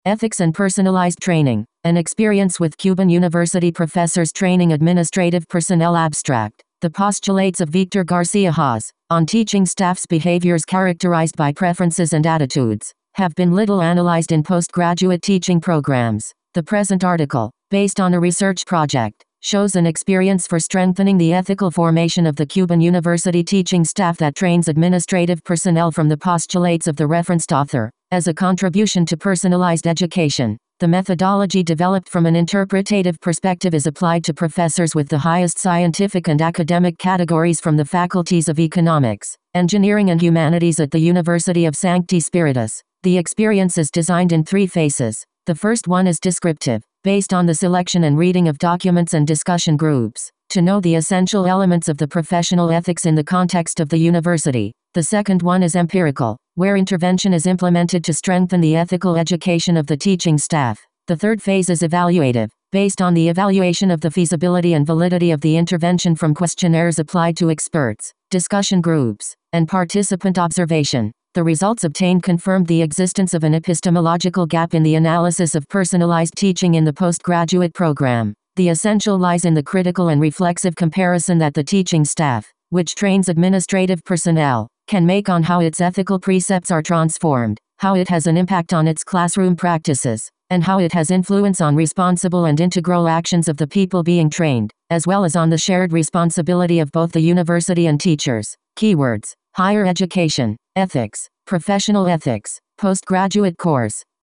Ethics and Personalized Training. An experience with Cuban University professors training administrative personnel. Abstract. The postulates of Victor Garcia Haas, on teaching staff's behaviors characterized by preferences and attitudes, have been little analyzed in postgraduate teaching programs. The present article, based on a research project, shows an experience for strengthening the ethical formation of the Cuban University teaching staff that trains administrative personnel from the postulates of the referenced author. As a contribution to personalized education, the methodology developed from an interpretative perspective is applied to professors with the highest scientific and academic categories from the faculties of economics, engineering and humanities at the University of Sancti Spiritus. The experience is designed in 3 phases. The first one is descriptive, based on the selection and reading of documents and discussion groups, to know the essential elements of the professional ethics in the context of the university. The second one is empirical, where intervention is implemented to strengthen the ethical education of the teaching staff. The third phase is evaluative, based on the evaluation of the feasibility and validity of the intervention from questionnaires applied to experts, discussion groups, and participant observation. The results obtained confirmed the existence of an epistemological gap in the analysis of personalized teaching in the postgraduate program. The essential lies in the critical and reflexive comparison that the teaching staff, which trains administrative personnel, can make on how its ethical precepts are transformed, how it has an impact on its classroom practices, and how it has influence on responsible and integral actions of the people being trained, as well as on the shared responsibility of both the university and teachers. Keywords: higher education, ethics, professional ethics, postgraduate course,